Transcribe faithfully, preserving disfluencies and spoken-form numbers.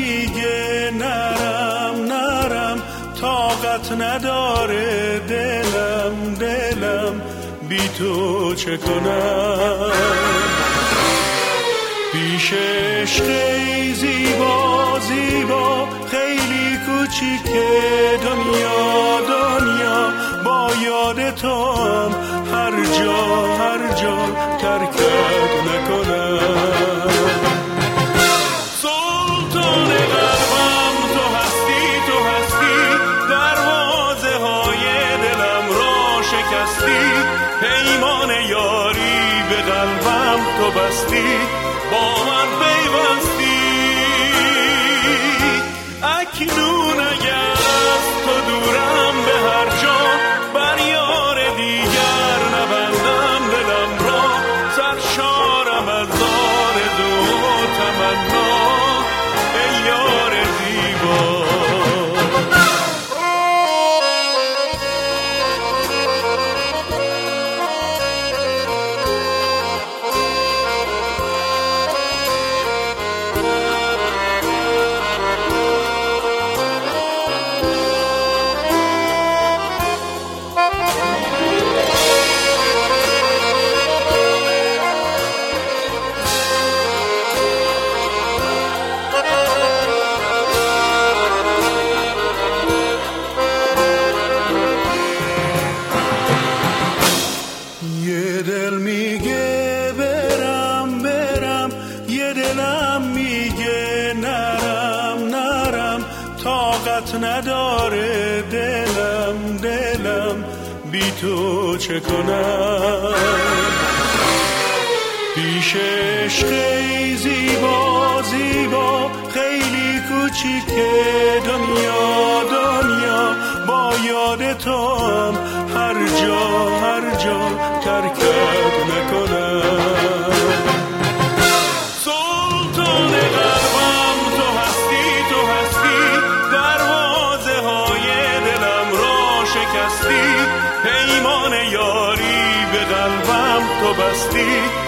میگه نرم نرم، طاقت نداره دلم دلم، بی تو چه کنم؟ پیش عشقی زیبا زیبا، خیلی کوچیکه دنیا دنیا، با یاد تو هم هر جا هر جا ترکت نکنم. سلطان قلبم تو هستی تو هستی، دروازه های دلم را شکستی، پیمان یاری به قلبم تو بستی، با من پیوستی. اکنون اگر از تو دورم به هر جا، بر یار دیگر نبندم دلم را، سرشارم از آرزو و تمنا، ای یار زیبا. نداره دلم دلم، بی تو چه کنم؟ پیش عشقی زیبا زیبا، خیلی کوچیکه دنیا دنیا، با یاد تو هم هر جا هر جا ترکت نکنم. سلطان قلبم تو هستی تو هستی، دروازه های دلم را شکستی، پیمان یاری به قلبم تو بستی،